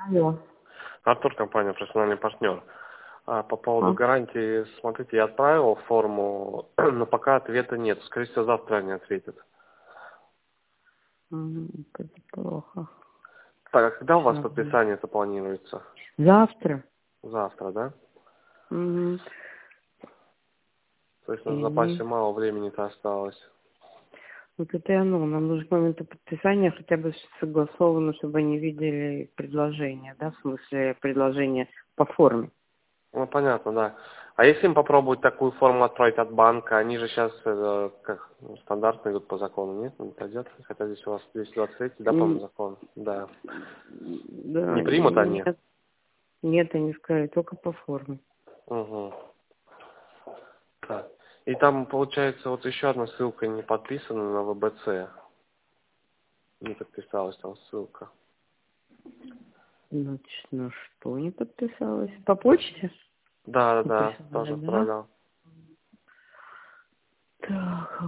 Алло. Артур, компания «Профессиональный партнер». По поводу А? гарантии, смотрите, я отправил форму, но пока ответа нет. Скорее всего, завтра они ответят. Это плохо. Так, а когда у вас Сейчас. подписание это планируется? Завтра. Завтра, да? Мгм. То есть на Мгм. запасе мало времени-то осталось. Вот это и оно. Нам нужно к моменту подписания хотя бы согласовано, чтобы они видели предложение, да, в смысле предложение по форме. Ну, понятно, да. А если им попробовать такую форму отправить от банка, они же сейчас как стандартно идут по закону, нет? Не пойдет? Хотя здесь у вас 223, да, по-моему, М, закон? Да. Не Да, примут они? нет, нет, они сказали только по форме. Угу. Так. И там, получается, вот еще одна ссылка не подписана на ВБЦ. Не подписалась там ссылка. Значит, на что не подписалась? По почте? Да, да, Не да, тоже присылали, да? отправлял. Так,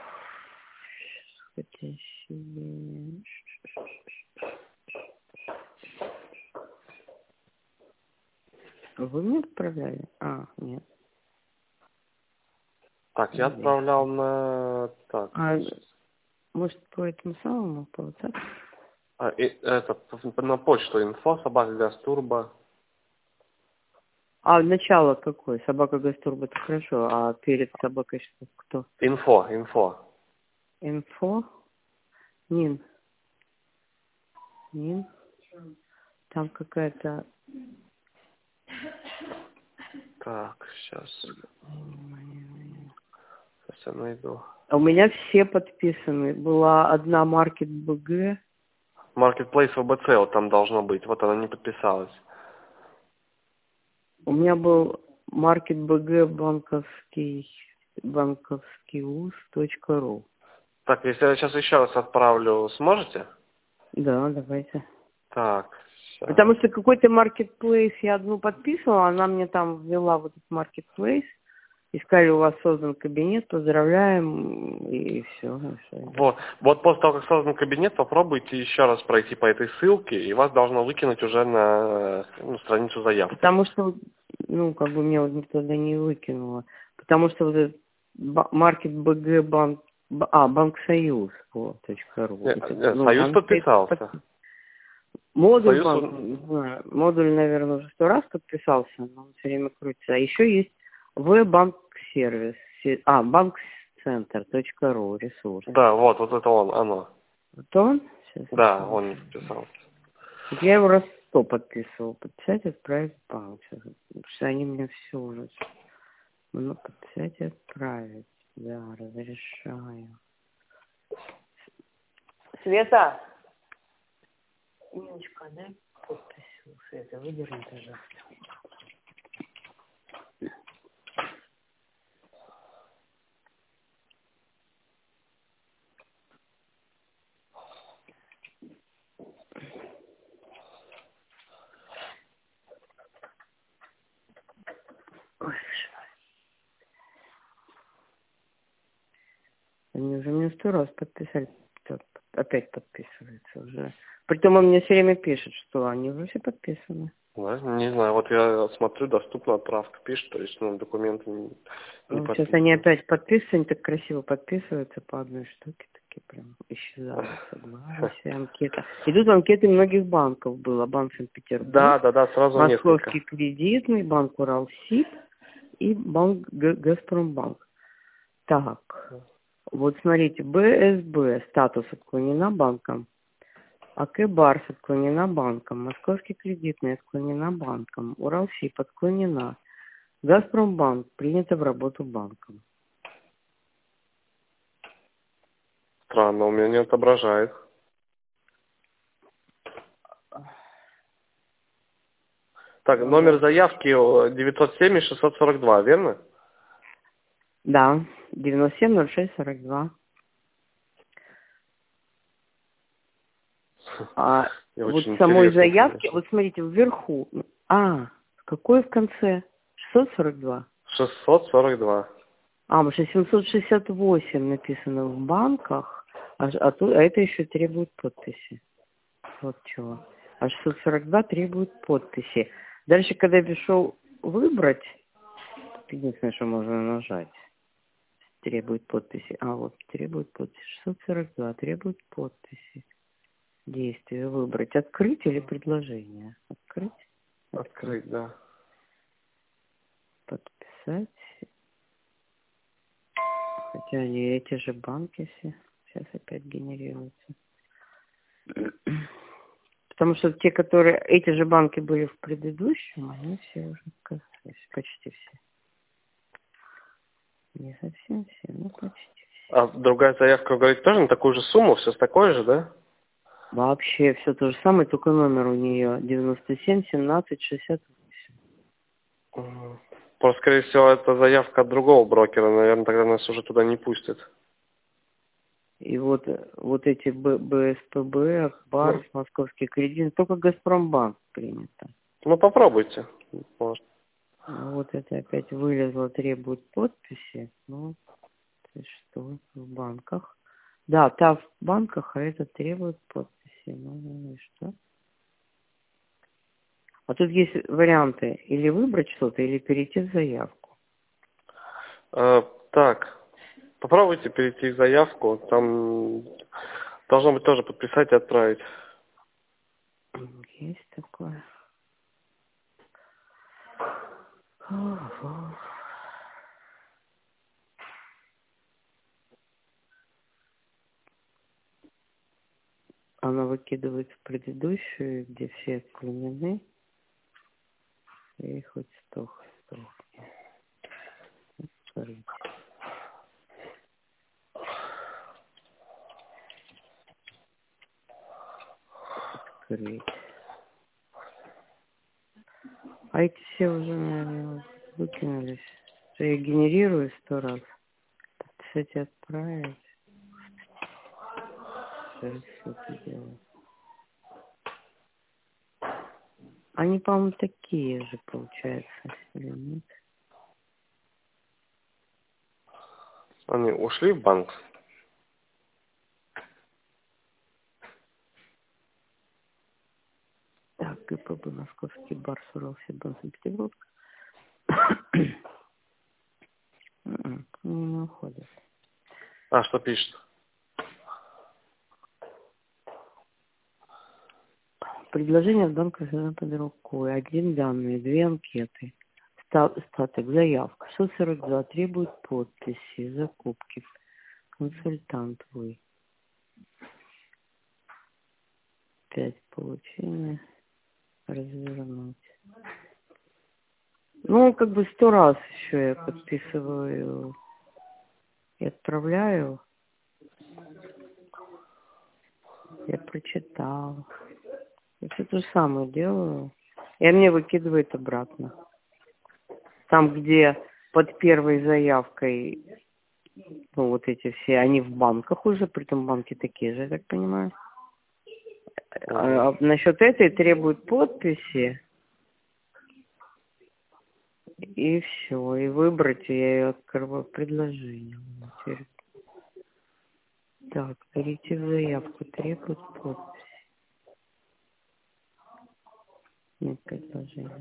хотя себе... Вы мне отправляли? А, нет. Так, я Здесь. отправлял на... Так, А, сейчас. может, по этому самому, по WhatsApp? Это, на почту info@gasturbo. А начало какое? Собака Гастурба, это хорошо. А перед собакой что? Кто? Инфо. Инфо? Нин. Нин? Там какая-то... Так, сейчас я найду. А у меня все подписаны. Была одна Market BG. Marketplace ВБЦ вот там должно быть. Вот она не подписалась. У меня был Market BG банковский уз.ру. Так, если я сейчас еще раз отправлю, сможете? Да, давайте. Так, Потому сейчас. что какой-то маркетплейс я одну подписывала, она мне там ввела вот этот маркетплейс, и сказали, у вас создан кабинет, поздравляем, и все. Вот после того, как создан кабинет, попробуйте еще раз пройти по этой ссылке, и вас должно выкинуть уже на страницу заявки. Потому что, ну, как бы меня вот никто туда не выкинуло. Потому что вот этот маркет БГ банк, Банк Союз, вот, .ру. Ну, Союз там стоит подписался. модуль Союз, банк, не знаю, модуль, наверное, уже 100 раз подписался, но он все время крутится. А еще есть банк сервис, банк-центр.ру, ресурс. да, вот это оно. Вот он? Сейчас я Да, скажу. он не подписался. Вот я его раз 100 подписывал. Подписать, отправить в банк. Сейчас, потому что они мне все уже... Ну, подписать и отправить. Да, разрешаю. Света! Ниночка, дай подпись у Светы. Выдерни, пожалуйста. Ой, они уже мне 100 раз подписали. Опять подписываются уже. Притом он мне все время пишет, что они уже все подписаны. Да, не знаю, вот я смотрю, доступна отправка пишет, то есть, документы не Сейчас они подписаны. опять подписываются, они так красиво подписываются по одной штуке, такие прям исчезают, согласие, анкета. И тут анкеты многих банков было. Банк Санкт-Петербург, Да, сразу несколько. Московский кредитный, Банк Уралсиб и Банк Газпромбанк. Так, вот смотрите, БСБ, статус отклонена банком. АК Барс отклонена банком. Московский кредитный отклонена банком. Уралсиб отклонена. Газпромбанк принято в работу банком. Странно, у меня не отображает. Так, номер заявки 907-642, верно? Да, 970642. А И вот очень в самой интересно, заявке, конечно. вот смотрите, вверху. Какой в конце? 642. 642. Потому что 768 написано в банках, а это еще требует подписи. Вот чего. А 642 требует подписи. Дальше, когда я пришел выбрать, единственное, что можно нажать, требует подписи. А вот требует подписи. 642 требует подписи. Действие выбрать. Открыть или предложение? Открыть? Открыть, да. Подписать. Хотя они эти же банки все. Сейчас опять генерируются. Потому что те, которые... Эти же банки были в предыдущем, они все уже отказались. Почти все. Не совсем все, но почти все. А другая заявка, вы говорите, тоже на такую же сумму? Все такое же, да? Вообще все то же самое, только номер у нее 97 17 68. Просто, скорее всего, это заявка от другого брокера. Наверное, тогда нас уже туда не пустят. И вот эти БСПБ, Акбарс, Московский кредит, только Газпромбанк принято. Ну, попробуйте. Может. Ну, вот это опять вылезло, требует подписи. Ну, то есть что в банках? Да, та в банках, а это требует подписи. Ну и что? А тут есть варианты. Или выбрать что-то, или перейти в заявку. Так, попробуйте перейти в заявку. Там должно быть тоже подписать и отправить. Есть такое. Ого. Она выкидывает в предыдущую, где все отклонены. И хоть сдохни. Открыть. Открыть. А эти все уже, наверное, выкинулись. Что я генерирую 100 раз. Кстати, отправить. Что это делать? Они, по-моему, такие же, получается, или нет? Они ушли в банк? Так, ГПБ, Московский бар, Уралсиб, Санкт-Петербург. Не уходят. А, что пишет? Предложение в банке всегда под рукой. Один данные, 2 анкеты. Статок, заявка. 642 требует подписи, закупки. Консультант вы. 5 получения. Развернуть. Ну, как бы 100 раз еще я подписываю и отправляю. Я прочитал. Я все то же самое делаю. И мне выкидывает обратно. Там, где под первой заявкой, ну, вот эти все, они в банках уже, притом банки такие же, я так понимаю. А насчет этой требуют подписи. И все. И выбрать, я ее открываю предложение. Теперь. Так, перейти в заявку, требует подписи. Нет предложения.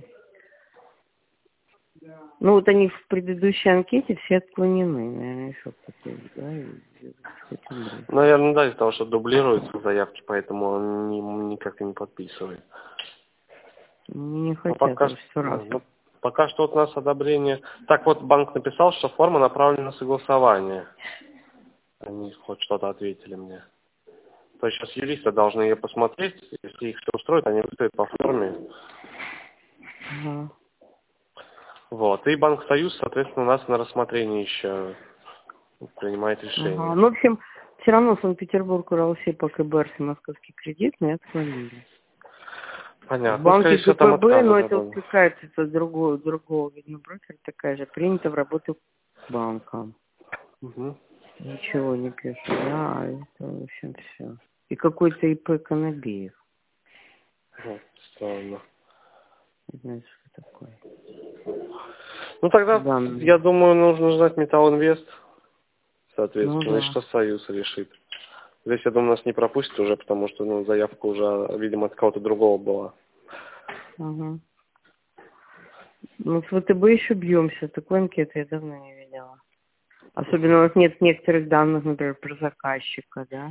Ну, вот они в предыдущей анкете все отклонены. Наверное, еще кто-то, да, и хоть умрет. Наверное, да, из-за того, что дублируются заявки, поэтому он никак и не подписывает. Не Но хотят пока, уже 100 раз. пока что вот у нас одобрение... Так вот, банк написал, что форма направлена на согласование. Они хоть что-то ответили мне. То есть сейчас юристы должны ее посмотреть. Если их все устроит, они выставят по форме. Ага. Вот. И Банк Союз, соответственно, у нас на рассмотрении еще принимает решение. Ага. Ну, в общем, все равно Санкт-Петербург, Уралсиб, КБРС и Московский кредитный отклонили. Понятно. В Ну, банке скорее всего, там ГПБ, но отказано это было. какая-то это другого, видно, брокера такая же. Принято в работу банка. Угу. Ничего не пишут, да, а это, в общем, все. И какой-то ИП Конобеев. Вот, странно. Не знаю, что такое. Ну, тогда, Да, я думаю, нужно ждать Металлинвест, ну соответственно, и да. что Союз решит. Здесь, я думаю, нас не пропустят уже, потому что, ну, заявка уже, видимо, от кого-то другого была. Ага. Ну, с ВТБ еще бьемся. Такой анкеты я давно не видела. Особенно вот нет некоторых данных, например, про заказчика, да.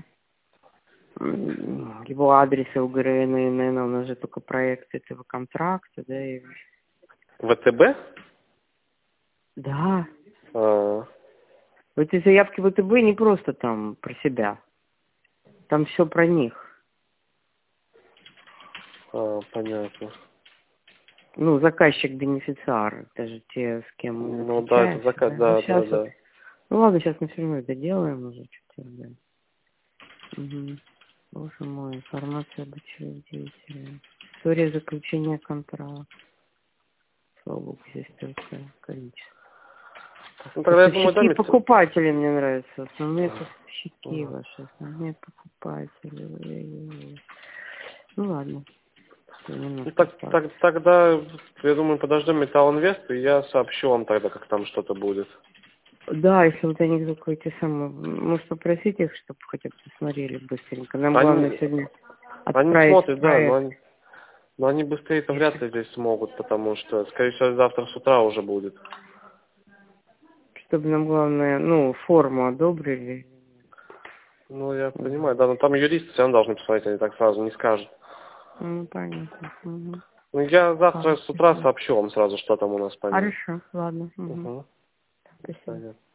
Его адреса УГРН, ИНН, у нас же только проекты этого контракта, да. И... ВТБ? Да. А, В эти заявки ВТБ не просто там про себя. Там все про них. понятно. Ну, заказчик-бенефициар, даже те, с кем мы Ну да, это встречаемся, заказ, да. Ну, да, да, сейчас вот, да. ну ладно, сейчас мы все равно это делаем уже чуть-чуть, да. Угу. Боже мой, информация об учредителе. История заключения контракта. Слава богу, здесь только количество. Ну тогда я думаю, да, Поставщики и покупатели мне нравятся. Основные поставщики Ага. ваши, основные покупатели. Ой-ой-ой. Ну ладно. Ну, тогда, я думаю, подождем Металлинвест, и я сообщу вам тогда, как там что-то будет. Да, если вот они какой-то самый... Может, попросить их, чтобы хотя бы посмотрели быстренько. Нам главное Они сегодня они отправить смотрят, да, проект. но они быстрее-то вряд ли здесь смогут, потому что, скорее всего, завтра с утра уже будет. Чтобы нам главное, ну, форму одобрили. Ну, я понимаю, да, но там юристы все равно должны посмотреть, они так сразу не скажут. Ну, понятно. Угу. Ну, я завтра Хорошо. с утра сообщу вам сразу, что там у нас по ним. Хорошо, ладно. Угу. Угу. Спасибо. Понятно.